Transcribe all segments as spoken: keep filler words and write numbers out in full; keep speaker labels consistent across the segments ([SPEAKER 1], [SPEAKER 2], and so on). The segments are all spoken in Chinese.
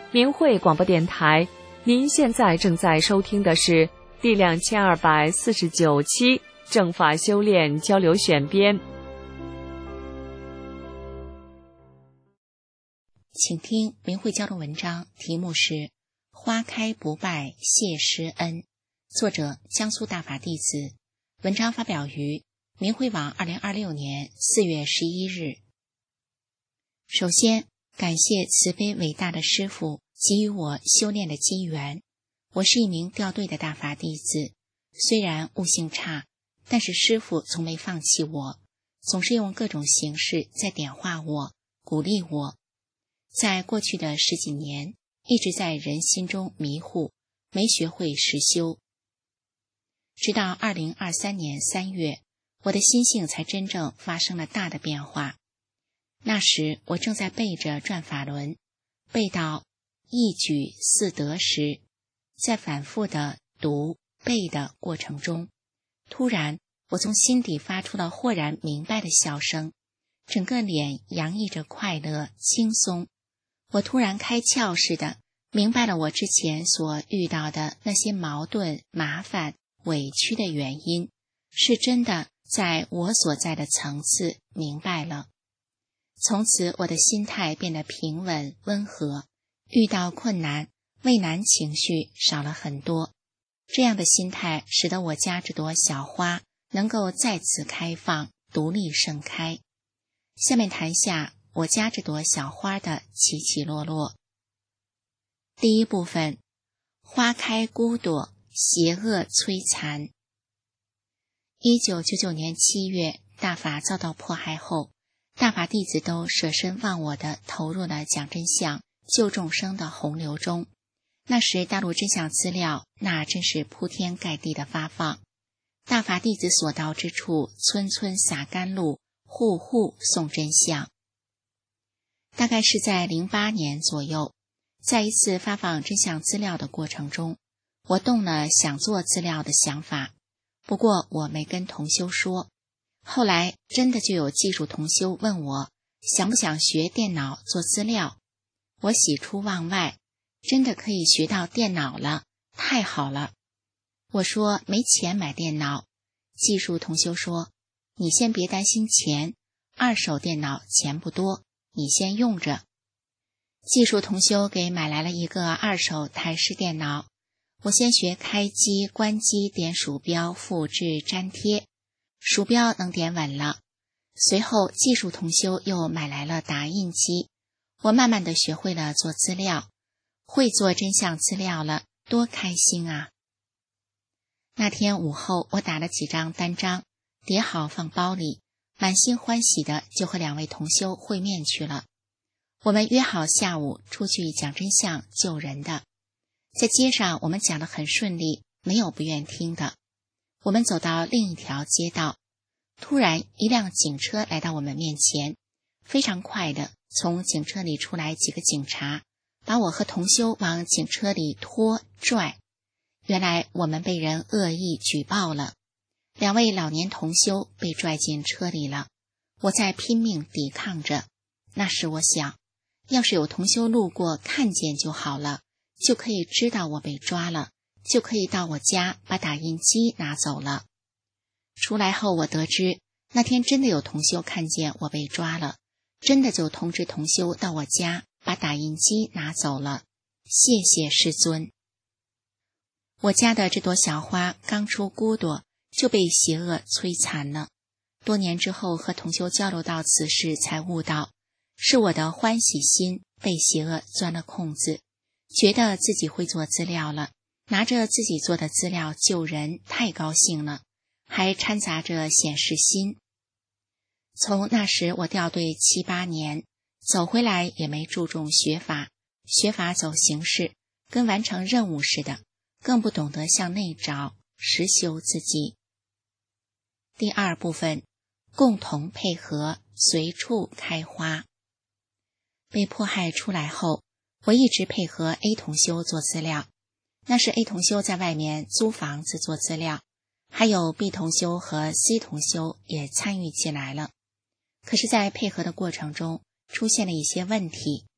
[SPEAKER 1] 明慧广播电台，您现在正在收听的是第两千二百四十九期正法修炼交流选编。
[SPEAKER 2] 请听明慧交流文章，题目是花开不败谢师恩，作者江苏大法弟子，文章发表于明慧网二零二六年四月十一日。首先感谢慈悲伟大的师父给予我修炼的机缘。我是一名掉队的大法弟子，虽然悟性差，但是师父从没放弃我，总是用各种形式在点化我，鼓励我。在过去的十几年，一直在人心中迷糊，没学会实修。直到二零二三年三月，我的心性才真正发生了大的变化。那时我正在背着转法轮，背到一举四得时，在反复的读背的过程中，突然我从心底发出了豁然明白的笑声，整个脸洋溢着快乐轻松。我突然开窍似的明白了我之前所遇到的那些矛盾、麻烦、委屈的原因，是真的在我所在的层次明白了。从此我的心态变得平稳温和，遇到困难畏难情绪少了很多。这样的心态使得我家这朵小花能够再次开放，独立盛开。下面谈下我家这朵小花的起起落落。第一部分，花开孤朵，邪恶摧残。一九九九年七月，大法遭到迫害后，大法弟子都舍身忘我地投入了讲真相救众生的洪流中。那时大陆真相资料那真是铺天盖地的发放，大法弟子所到之处，村村洒甘露，户户送真相。大概是在零八年左右，在一次发放真相资料的过程中，我动了想做资料的想法，不过我没跟同修说。后来真的就有技术同修问我想不想学电脑做资料，我喜出望外，真的可以学到电脑了，太好了。我说没钱买电脑，技术同修说你先别担心钱，二手电脑钱不多，你先用着。技术同修给买来了一个二手台式电脑，我先学开机关机点鼠标复制粘贴，鼠标能点稳了。随后技术同修又买来了打印机，我慢慢地学会了做资料，会做真相资料了，多开心啊。那天午后我打了几张单张，叠好放包里，满心欢喜的就和两位同修会面去了。我们约好下午出去讲真相救人的，在街上我们讲得很顺利，没有不愿听的。我们走到另一条街道，突然一辆警车来到我们面前，非常快的从警车里出来几个警察，把我和同修往警车里拖拽。原来我们被人恶意举报了，两位老年同修被拽进车里了。我在拼命抵抗着，那时我想，要是有同修路过看见就好了，就可以知道我被抓了，就可以到我家把打印机拿走了。出来后我得知，那天真的有同修看见我被抓了，真的就通知同修到我家把打印机拿走了。谢谢师尊。我家的这朵小花刚出孤朵就被邪恶摧残了。多年之后和同修交流到此事，才悟到是我的欢喜心被邪恶钻了空子，觉得自己会做资料了，拿着自己做的资料救人，太高兴了，还掺杂着显示心。从那时我掉队七八年，走回来也没注重学法，学法走形式，跟完成任务似的，更不懂得向内找，实修自己。第二部分，共同配合，随处开花。被迫害出来后，我一直配合 A 同修做资料，那是 A 同修在外面租房子做资料，还有 B 同修和 C 同修也参与进来了。可是在配合的过程中出现了一些问题，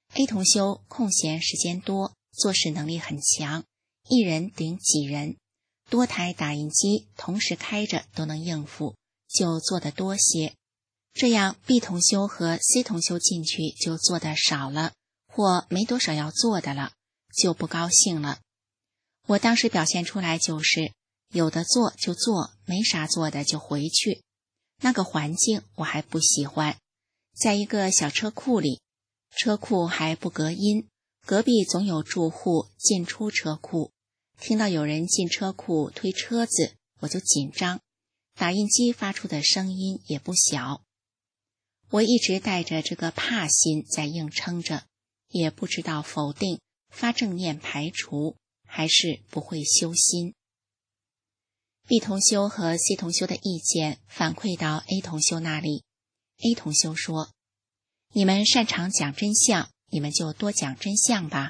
[SPEAKER 2] A 同修空闲时间多，做事能力很强，一人顶几人，多台打印机同时开着都能应付，就做得多些。这样 B 同修和 C 同修进去就做得少了，或没多少要做的了，就不高兴了。我当时表现出来就是有的做就做，没啥做的就回去。那个环境我还不喜欢，在一个小车库里，车库还不隔音，隔壁总有住户进出车库，听到有人进车库推车子，我就紧张，打印机发出的声音也不小。我一直带着这个怕心在硬撑着，也不知道否定、发正念排除，还是不会修心。B 同修和 C 同修的意见反馈到 A 同修那里， A 同修说，你们擅长讲真相，你们就多讲真相吧。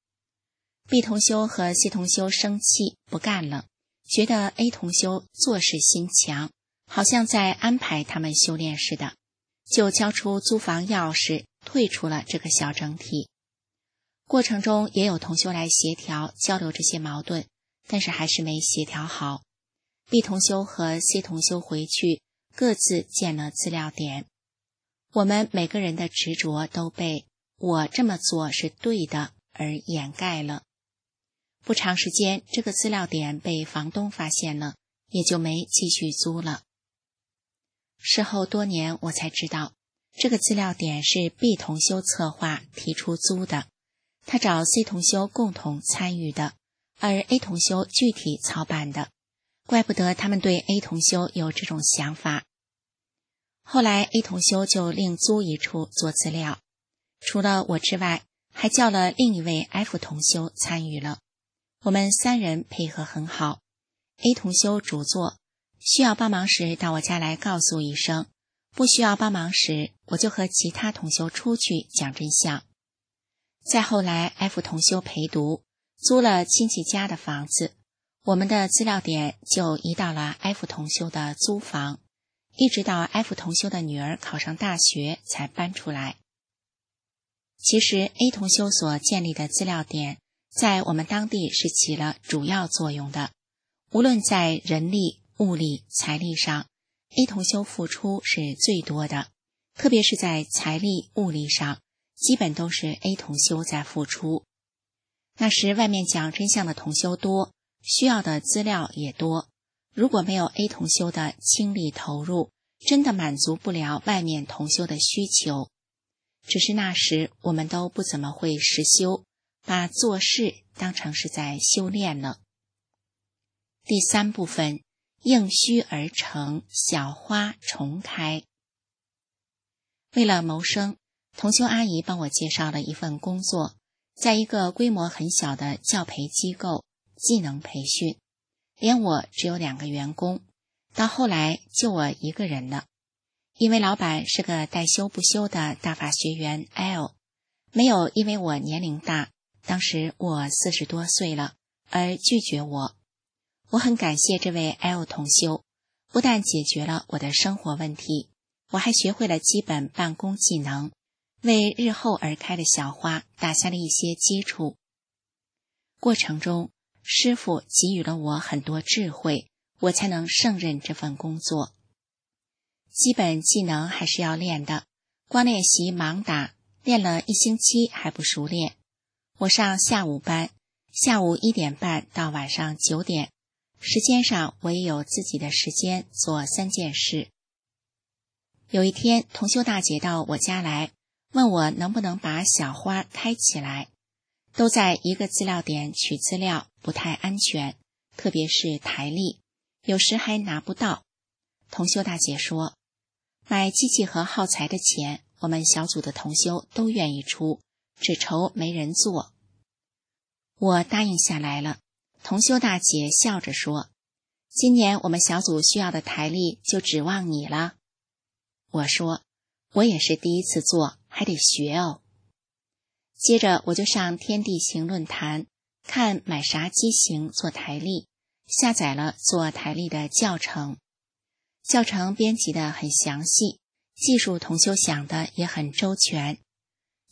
[SPEAKER 2] B 同修和 C 同修生气不干了，觉得 A 同修做事心强，好像在安排他们修炼似的，就交出租房钥匙，退出了这个小整体。过程中也有同修来协调交流这些矛盾，但是还是没协调好。B 同修和 C 同修回去各自建了资料点，我们每个人的执着都被我这么做是对的而掩盖了。不长时间，这个资料点被房东发现了，也就没继续租了。事后多年我才知道，这个资料点是 B 同修策划提出租的，他找 C 同修共同参与的，而 A 同修具体操办的，怪不得他们对 A 同修有这种想法。后来 A 同修就另租一处做资料，除了我之外，还叫了另一位 F 同修参与了。我们三人配合很好。 A 同修主做，需要帮忙时到我家来告诉一声，不需要帮忙时我就和其他同修出去讲真相。再后来 F 同修陪读，租了亲戚家的房子，我们的资料点就移到了 F 同修的租房，一直到 F 同修的女儿考上大学才搬出来。其实 A 同修所建立的资料点在我们当地是起了主要作用的，无论在人力、物力、财力上， A 同修付出是最多的，特别是在财力、物力上，基本都是 A 同修在付出。那时外面讲真相的同修多，需要的资料也多，如果没有 A 同修的倾力投入，真的满足不了外面同修的需求。只是那时我们都不怎么会实修，把做事当成是在修炼了。第三部分，应虚而成，小花重开。为了谋生，同修阿姨帮我介绍了一份工作，在一个规模很小的教培机构，技能培训，连我只有两个员工，到后来就我一个人了。因为老板是个带修不修的大法学员 L， 没有因为我年龄大，当时我四十多岁了，而拒绝我。我很感谢这位 L 同修，不但解决了我的生活问题，我还学会了基本办公技能，为日后而开的小花打下了一些基础。过程中，师父给予了我很多智慧，我才能胜任这份工作。基本技能还是要练的，光练习盲打，练了一星期还不熟练。我上下午班，下午一点半到晚上九点，时间上我也有自己的时间做三件事。有一天，同修大姐到我家来，问我能不能把小花开起来。都在一个资料点取资料不太安全，特别是台历，有时还拿不到。同修大姐说，买机器和耗材的钱，我们小组的同修都愿意出，只愁没人做。我答应下来了。同修大姐笑着说，今年我们小组需要的台历就指望你了。我说，我也是第一次做，还得学哦。接着我就上天地行论坛，看买啥机型做台历，下载了做台历的教程。教程编辑得很详细，技术同修想的也很周全。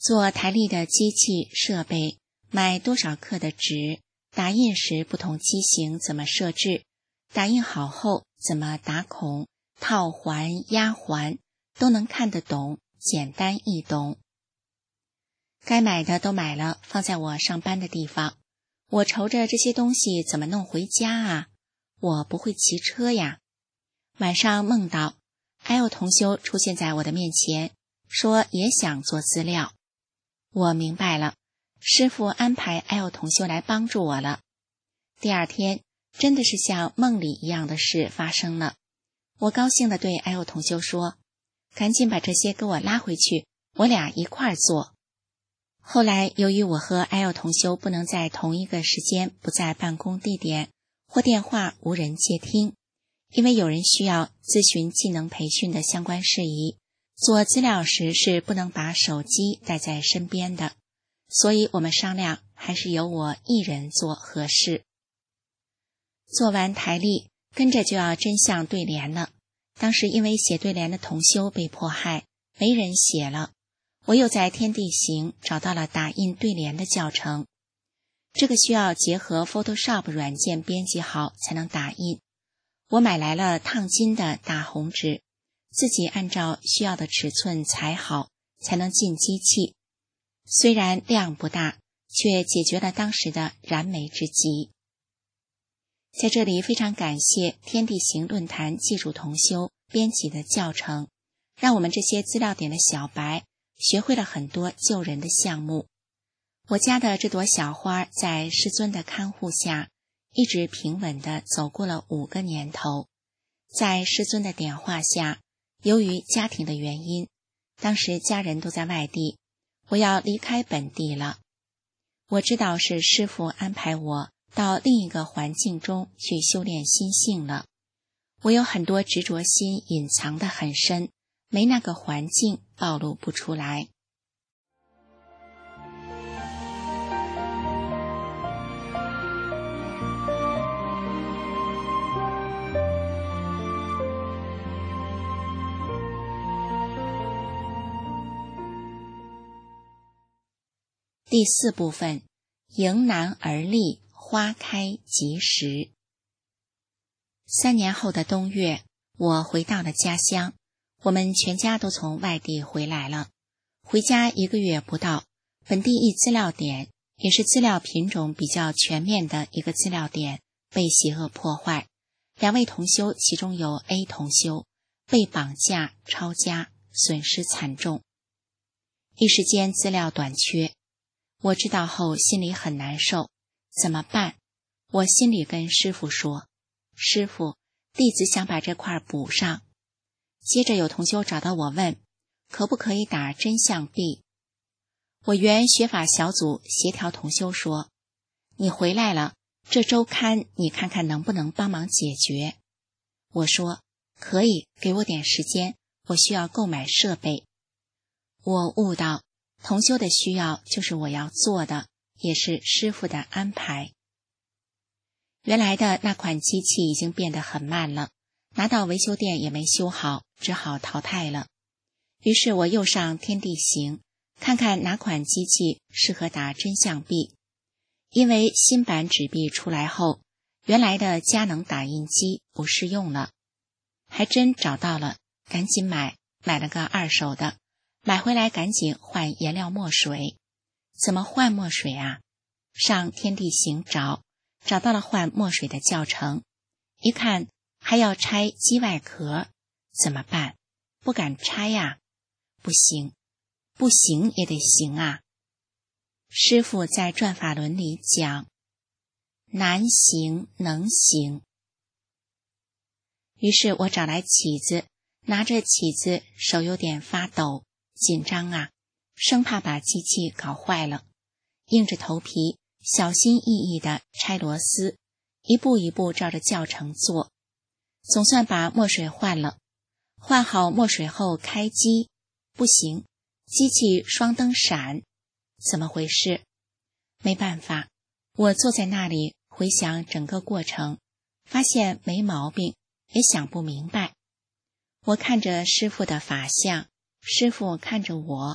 [SPEAKER 2] 做台历的机器设备，买多少克的纸，打印时不同机型怎么设置，打印好后怎么打孔、套环、压环，都能看得懂，简单易懂。该买的都买了，放在我上班的地方。我愁着这些东西怎么弄回家啊？我不会骑车呀。晚上梦到艾欧同修出现在我的面前，说也想做资料。我明白了，师父安排艾欧同修来帮助我了。第二天，真的是像梦里一样的事发生了。我高兴地对艾欧同修说，赶紧把这些给我拉回去，我俩一块儿做。后来由于我和艾欧同修不能在同一个时间不在办公地点，或电话无人接听，因为有人需要咨询技能培训的相关事宜，做资料时是不能把手机带在身边的，所以我们商量还是由我一人做合适。做完台历，跟着就要真相对联了。当时因为写对联的同修被迫害，没人写了。我又在天地行找到了打印对联的教程，这个需要结合 Photoshop 软件编辑好才能打印。我买来了烫金的大红纸，自己按照需要的尺寸裁好，才能进机器。虽然量不大，却解决了当时的燃眉之急。在这里非常感谢天地行论坛技术同修编辑的教程，让我们这些资料点的小白学会了很多救人的项目。我家的这朵小花在师尊的看护下，一直平稳地走过了五个年头。在师尊的点化下，由于家庭的原因，当时家人都在外地，我要离开本地了。我知道是师父安排我到另一个环境中去修炼心性了。我有很多执着心隐藏得很深，没那个环境暴露不出来。第四部分，迎难而立，花开即时。三年后的冬月，我回到了家乡，我们全家都从外地回来了。回家一个月不到，本地一资料点，也是资料品种比较全面的一个资料点，被邪恶破坏。两位同修，其中有 A 同修，被绑架、抄家，损失惨重。一时间资料短缺。我知道后心里很难受，怎么办？我心里跟师父说，师父，弟子想把这块补上。接着有同修找到我问，可不可以打真相币？我原学法小组协调同修说，你回来了，这周刊你看看能不能帮忙解决。我说，可以，给我点时间，我需要购买设备。我悟到同修的需要就是我要做的，也是师父的安排。原来的那款机器已经变得很慢了，拿到维修店也没修好，只好淘汰了。于是我又上天地行，看看哪款机器适合打真相币。因为新版纸币出来后，原来的佳能打印机不适用了，还真找到了，赶紧买，买了个二手的。买回来赶紧换颜料墨水。怎么换墨水啊？上天地行找，找到了换墨水的教程。一看还要拆机外壳，怎么办？不敢拆呀。不行，不行也得行啊。师父在转法轮里讲，难行能行。于是我找来起子，拿着起子手有点发抖，紧张啊，生怕把机器搞坏了，硬着头皮小心翼翼地拆螺丝，一步一步照着教程做。总算把墨水换了，换好墨水后开机，不行，机器双灯闪，怎么回事？没办法，我坐在那里回想整个过程，发现没毛病，也想不明白。我看着师父的法相，师父看着我，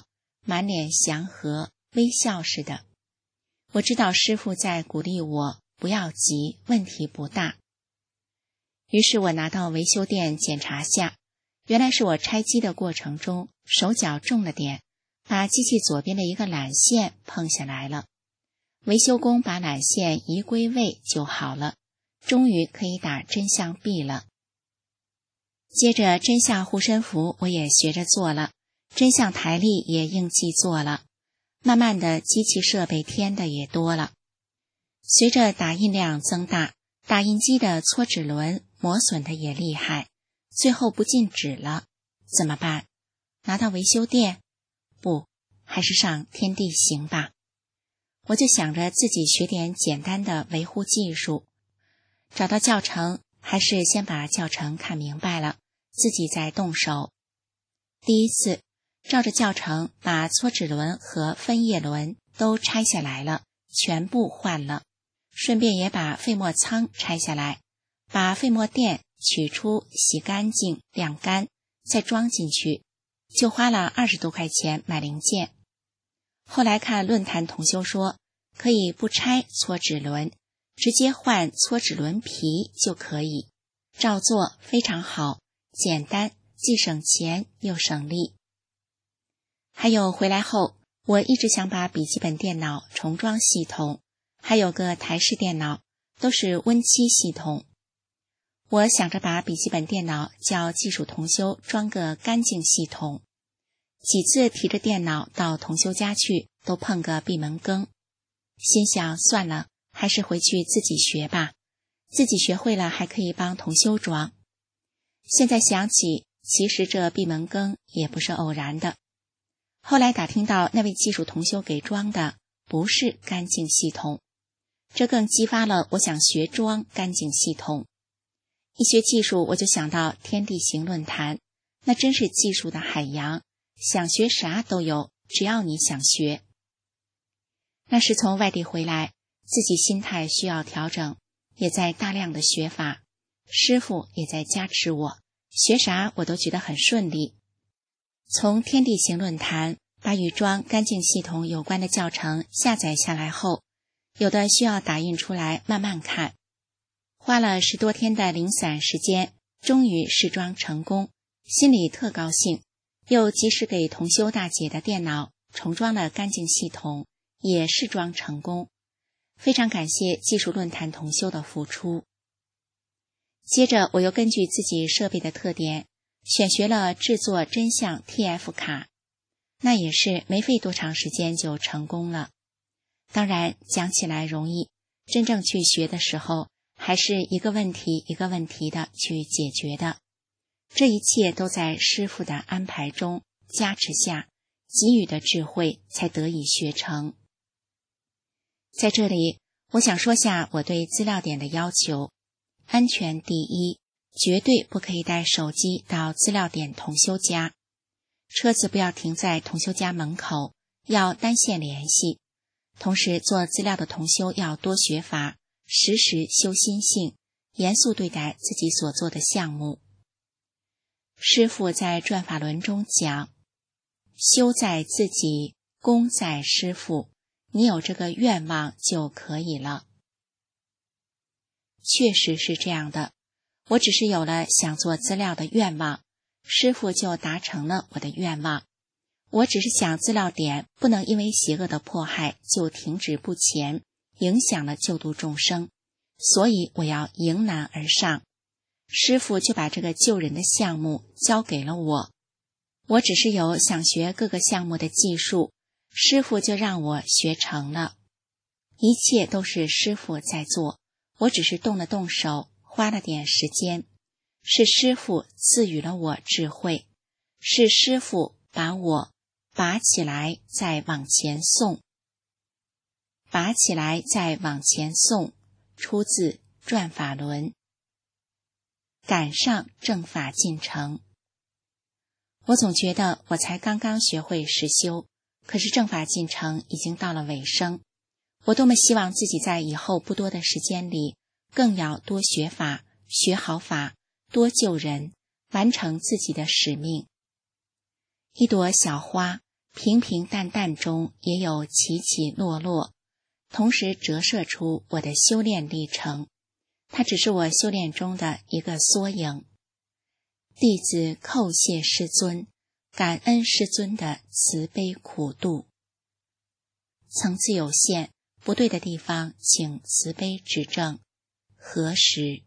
[SPEAKER 2] 满脸祥和，微笑似的。我知道师父在鼓励我，不要急，问题不大。于是我拿到维修店检查下，原来是我拆机的过程中手脚重了点，把机器左边的一个缆线碰下来了。维修工把缆线移归位就好了，终于可以打真相臂了。接着真相护身符我也学着做了，真相台历也应记做了，慢慢的机器设备添的也多了。随着打印量增大，打印机的搓纸轮磨损的也厉害，最后不进纸了，怎么办？拿到维修店？不，还是上天地行吧。我就想着自己学点简单的维护技术，找到教程，还是先把教程看明白了，自己再动手。第一次照着教程把搓纸轮和分叶轮都拆下来了，全部换了，顺便也把废沫仓拆下来，把废沫垫取出，洗干净晾干，再装进去，就花了二十多块钱买零件。后来看论坛同修说，可以不拆搓纸轮，直接换搓纸轮皮就可以，照做非常好，简单，既省钱又省力。还有回来后，我一直想把笔记本电脑重装系统，还有个台式电脑，都是 Win 七系统。我想着把笔记本电脑叫技术同修装个干净系统，几次提着电脑到同修家去，都碰个闭门羹。心想算了，还是回去自己学吧，自己学会了还可以帮同修装。现在想起，其实这闭门羹也不是偶然的。后来打听到那位技术同修给装的不是干净系统，这更激发了我想学装干净系统。一学技术，我就想到天地行论坛，那真是技术的海洋，想学啥都有，只要你想学。那时从外地回来，自己心态需要调整，也在大量的学法，师父也在加持我，学啥我都觉得很顺利。从天地行论坛把与装干净系统有关的教程下载下来后，有的需要打印出来慢慢看，花了十多天的零散时间，终于试装成功，心里特高兴，又及时给同修大姐的电脑重装了干净系统，也试装成功，非常感谢技术论坛同修的付出。接着我又根据自己设备的特点，选学了制作真相 T F 卡，那也是没费多长时间就成功了。当然讲起来容易，真正去学的时候，还是一个问题一个问题的去解决的。这一切都在师父的安排中加持下，给予的智慧才得以学成。在这里，我想说下我对资料点的要求。安全第一，绝对不可以带手机到资料点同修家，车子不要停在同修家门口，要单线联系。同时做资料的同修要多学法，时时修心性，严肃对待自己所做的项目。师父在转法轮中讲，修在自己，功在师父，你有这个愿望就可以了。确实是这样的，我只是有了想做资料的愿望，师父就达成了我的愿望。我只是想资料点不能因为邪恶的迫害就停止不前，影响了救度众生，所以我要迎难而上。师父就把这个救人的项目交给了我，我只是有想学各个项目的技术，师父就让我学成了。一切都是师父在做，我只是动了动手，花了点时间。是师父赐予了我智慧，是师父把我拔起来再往前送。拔起来再往前送，出自转法轮。赶上正法进程。我总觉得我才刚刚学会实修，可是正法进程已经到了尾声。我多么希望自己在以后不多的时间里，更要多学法，学好法，多救人，完成自己的使命。一朵小花平平淡淡中也有起起落落，同时折射出我的修炼历程。它只是我修炼中的一个缩影。弟子叩谢师尊，感恩师尊的慈悲苦度。层次有限，不对的地方请慈悲指正。何时？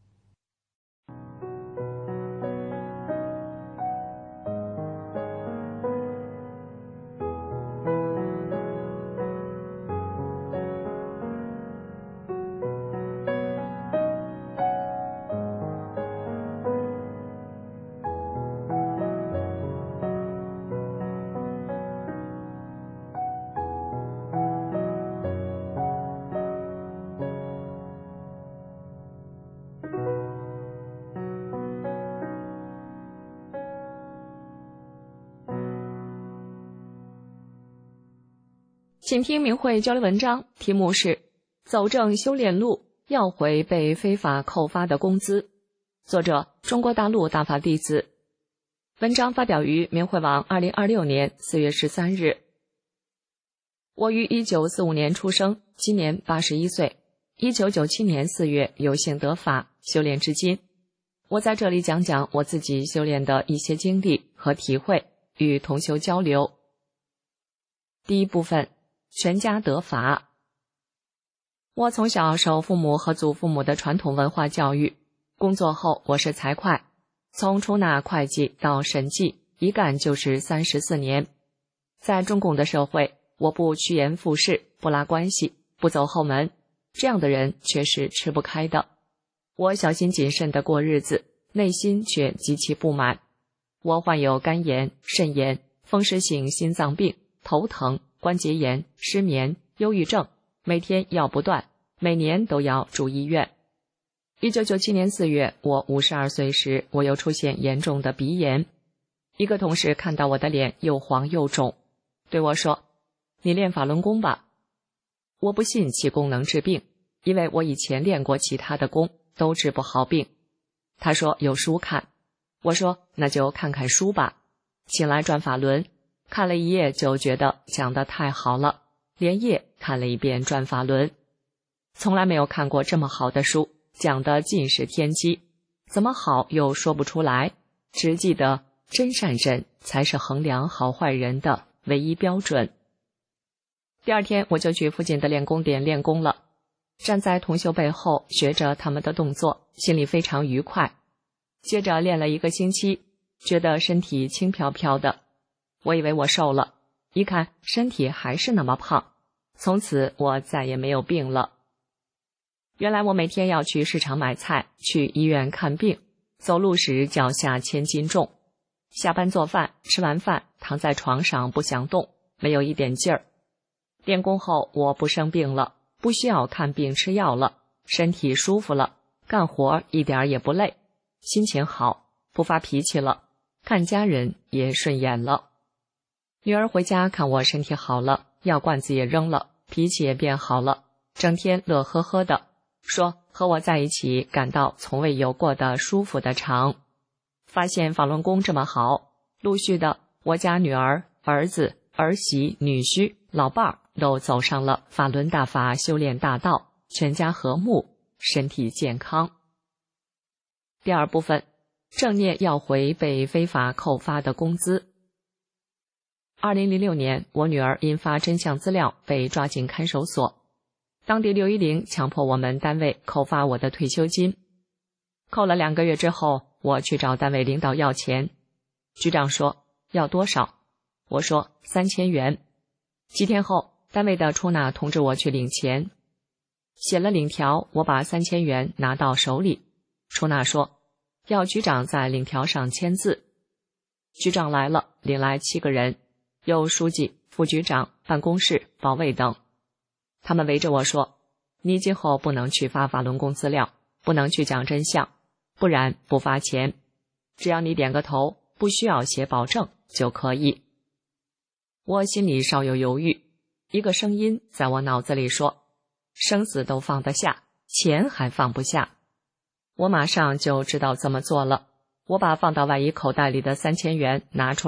[SPEAKER 1] 请听明慧交流文章，题目是走正修炼路，要回被非法扣发的工资。作者中国大陆大法弟子。文章发表于明慧网二零二六年四月十三日。我于一九四五年出生，今年八十一岁。一九九七年四月有幸得法，修炼至今。我在这里讲讲我自己修炼的一些经历和体会，与同修交流。第一部分，全家得法。我从小受父母和祖父母的传统文化教育，工作后我是财会，从出纳会计到审计，一干就是三十四年。在中共的社会，我不趋炎附势，不拉关系，不走后门，这样的人却是吃不开的。我小心谨慎地过日子，内心却极其不满。我患有肝炎、肾炎、风湿性心脏病、头疼、关节炎、失眠、忧郁症，每天药不断，每年都要住医院。一九九七年四月，我五十二岁时，我又出现严重的鼻炎。一个同事看到我的脸又黄又肿，对我说：“你练法轮功吧。”我不信气功能治病，因为我以前练过其他的功，都治不好病。他说有书看，我说那就看看书吧。请来转法轮，看了一页就觉得讲得太好了，连夜看了一遍转法轮。从来没有看过这么好的书，讲的尽是天机，怎么好又说不出来，只记得真善忍才是衡量好坏人的唯一标准。第二天我就去附近的练功点练功了，站在同修背后学着他们的动作，心里非常愉快。接着练了一个星期，觉得身体轻飘飘的，我以为我瘦了，一看身体还是那么胖，从此我再也没有病了。原来我每天要去市场买菜，去医院看病，走路时脚下千斤重，下班做饭，吃完饭躺在床上不想动，没有一点劲儿。练功后我不生病了，不需要看病吃药了，身体舒服了，干活一点也不累，心情好，不发脾气了，看家人也顺眼了。女儿回家看我身体好了，药罐子也扔了，脾气也变好了，整天乐呵呵的，说和我在一起感到从未有过的舒服的场。发现法轮功这么好，陆续的我家女儿、儿子、儿媳、女婿、老伴儿都走上了法轮大法修炼大道，全家和睦，身体健康。第二部分，正念要回被非法扣发的工资。二零零六年，我女儿因发真相资料被抓进看守所，当地六一零强迫我们单位扣发我的退休金。扣了两个月之后，我去找单位领导要钱，局长说要多少？我说三千元。几天后，单位的出纳通知我去领钱，写了领条，我把三千元拿到手里，出纳说要局长在领条上签字。局长来了，领来七个人，有书记、副局长、办公室、保卫等。他们围着我说，你今后不能去发法轮功资料，不能去讲真相，不然不发钱，只要你点个头，不需要写保证就可以。我心里稍有犹豫，一个声音在我脑子里说，生死都放得下，钱还放不下。我马上就知道怎么做了，我把放到外衣口袋里的三千元拿出来，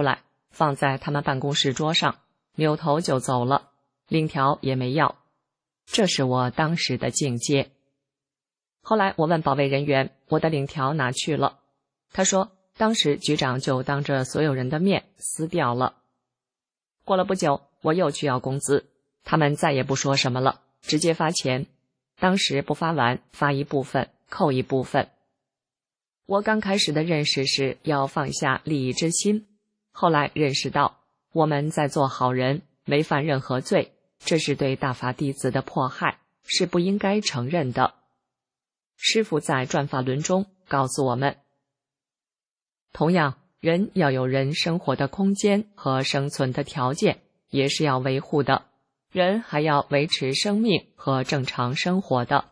[SPEAKER 1] 放在他们办公室桌上，扭头就走了，领条也没要。这是我当时的境界。后来我问保卫人员，我的领条哪去了？他说，当时局长就当着所有人的面撕掉了。过了不久，我又去要工资，他们再也不说什么了，直接发钱。当时不发完，发一部分，扣一部分。我刚开始的认识是要放下利益之心，后来认识到我们在做好人，没犯任何罪，这是对大法弟子的迫害，是不应该承认的。师父在转法轮中告诉我们，同样，人要有人生活的空间和生存的条件，也是要维护的，人还要维持生命和正常生活的。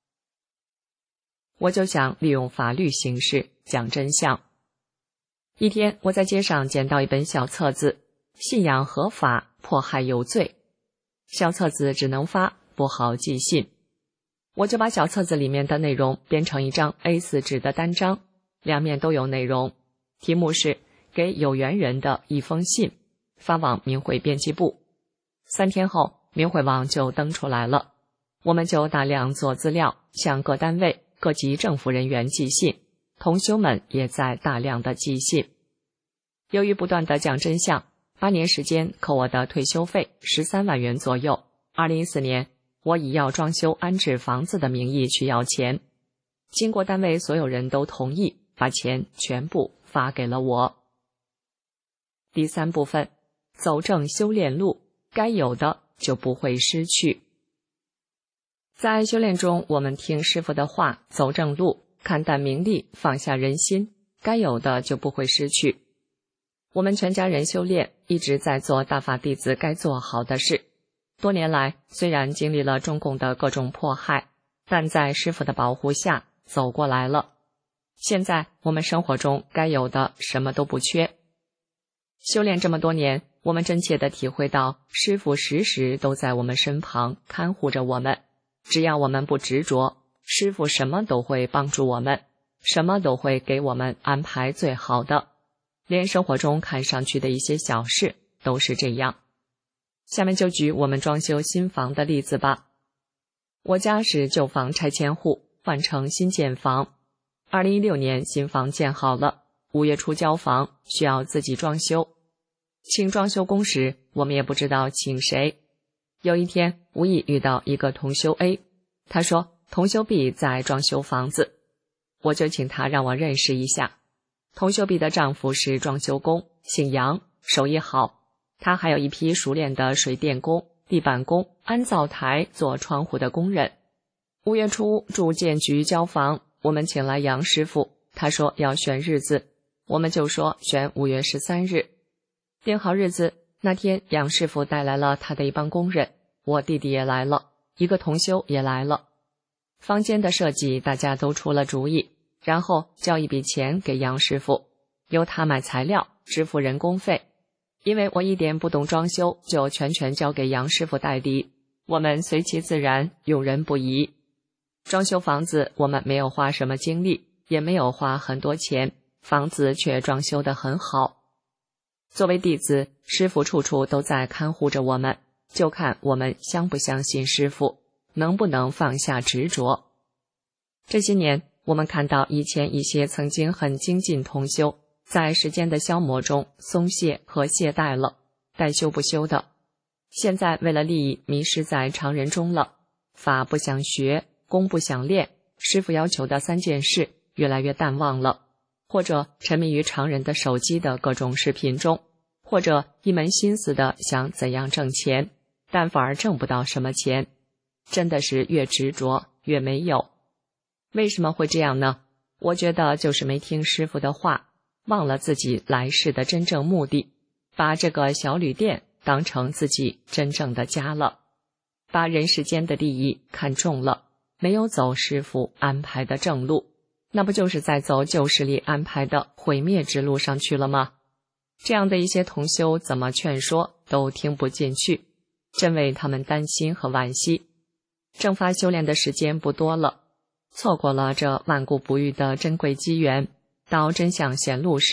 [SPEAKER 1] 我就想利用法律形式讲真相。一天，我在街上捡到一本小册子，信仰合法，迫害有罪。小册子只能发，不好寄信。我就把小册子里面的内容编成一张 A 四 纸的单张，两面都有内容，题目是给有缘人的一封信，发往明会编辑部。三天后，明会网就登出来了，我们就大量做资料，向各单位各级政府人员寄信，同修们也在大量的寄信。由于不断的讲真相，八年时间扣我的退休费十三万元左右。二零一四年，我以要装修安置房子的名义去要钱，经过单位所有人都同意，把钱全部发给了我。第三部分，走正修炼路，该有的就不会失去。在修炼中，我们听师父的话，走正路，看淡名利，放下人心，该有的就不会失去。我们全家人修炼，一直在做大法弟子该做好的事。多年来，虽然经历了中共的各种迫害，但在师父的保护下走过来了。现在我们生活中该有的什么都不缺。修炼这么多年，我们真切地体会到师父时时都在我们身旁看护着我们，只要我们不执着，师父什么都会帮助我们，什么都会给我们安排最好的，连生活中看上去的一些小事都是这样。下面就举我们装修新房的例子吧。我家是旧房拆迁户，换成新建房。二零一六年新房建好了，五月初交房，需要自己装修。请装修工时，我们也不知道请谁。有一天无意遇到一个同修 A， 他说同修 B 在装修房子，我就请他让我认识一下。同修 B 的丈夫是装修工，姓杨，手艺好。他还有一批熟练的水电工、地板工、安灶台、做窗户的工人。五月初住建局交房，我们请来杨师傅，他说要选日子，我们就说选五月十三日。定好日子，那天杨师傅带来了他的一帮工人，我弟弟也来了，一个同修也来了。房间的设计大家都出了主意，然后交一笔钱给杨师傅，由他买材料，支付人工费。因为我一点不懂装修，就全权交给杨师傅代理，我们随其自然，用人不疑。装修房子我们没有花什么精力，也没有花很多钱，房子却装修得很好。作为弟子，师父处处都在看护着我们，就看我们相不相信师父，能不能放下执着。这些年，我们看到以前一些曾经很精进同修，在时间的消磨中松懈和懈怠了，该修不修的。现在为了利益迷失在常人中了，法不想学，功不想练，师父要求的三件事越来越淡忘了，或者沉迷于常人的手机的各种视频中，或者一门心思的想怎样挣钱，但反而挣不到什么钱，真的是越执着越没有。为什么会这样呢？我觉得就是没听师父的话，忘了自己来世的真正目的，把这个小旅店当成自己真正的家了，把人世间的利益看重了，没有走师父安排的正路，那不就是在走旧势力安排的毁灭之路上去了吗？这样的一些同修怎么劝说都听不进去，真为他们担心和惋惜。正法修炼的时间不多了，错过了这万古不遇的珍贵机缘，到真相显露时，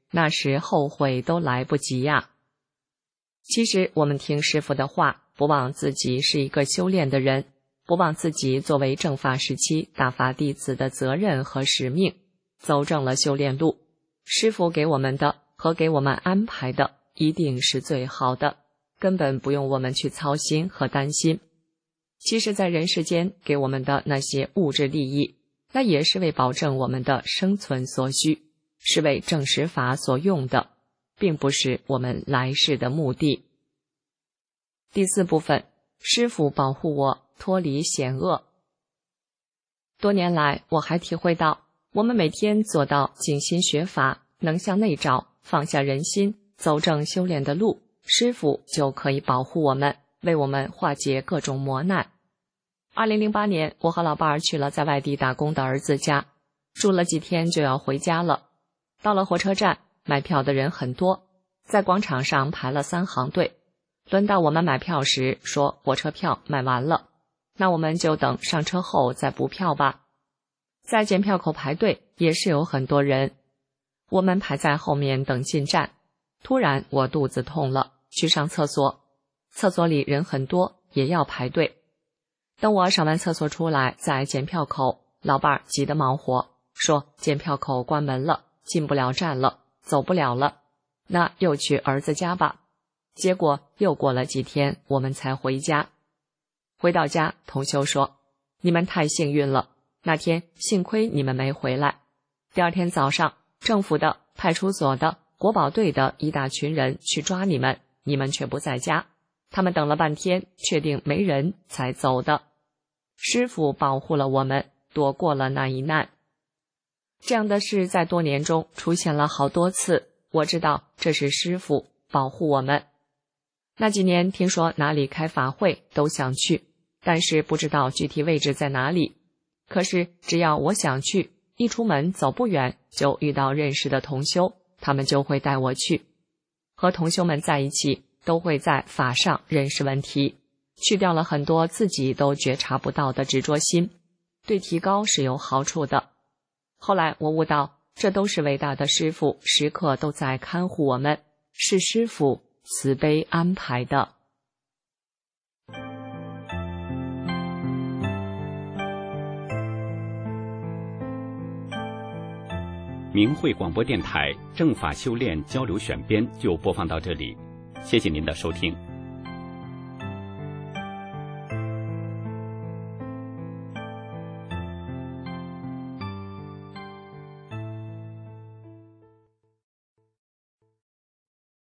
[SPEAKER 1] 那时后悔都来不及呀。其实我们听师父的话，不忘自己是一个修炼的人，不忘自己作为正法时期大法弟子的责任和使命，走正了修炼路。师父给我们的和给我们安排的一定是最好的，根本不用我们去操心和担心。其实在人世间给我们的那些物质利益，那也是为保证我们的生存所需，是为正实法所用的，并不是我们来世的目的。第四部分，师父保护我脱离险恶。多年来，我还体会到，我们每天做到静心学法，能向内照，放下人心，走正修炼的路，师父就可以保护我们，为我们化解各种磨难。二零零八年，我和老伴儿去了在外地打工的儿子家，住了几天就要回家了。到了火车站，买票的人很多，在广场上排了三行队。轮到我们买票时，说火车票卖完了，那我们就等上车后再补票吧。在检票口排队也是有很多人，我们排在后面等进站。突然我肚子痛了，去上厕所，厕所里人很多，也要排队。等我上完厕所出来，在检票口，老伴儿急得冒火，说检票口关门了，进不了站了，走不了了，那又去儿子家吧。结果又过了几天，我们才回家。回到家，同修说，你们太幸运了，那天幸亏你们没回来。第二天早上，政府的、派出所的、国保队的一大群人去抓你们，你们却不在家。他们等了半天，确定没人才走的。师父保护了我们，躲过了那一难。这样的事在多年中出现了好多次，我知道这是师父保护我们。那几年听说哪里开法会都想去，但是不知道具体位置在哪里。可是只要我想去，一出门走不远就遇到认识的同修，他们就会带我去。和同修们在一起，都会在法上认识问题，去掉了很多自己都觉察不到的执着心，对提高是有好处的。后来我悟到，这都是伟大的师父时刻都在看护我们，是师父慈悲安排的。
[SPEAKER 3] 明慧广播电台正法修炼交流选编就播放到这里，谢谢您的收听。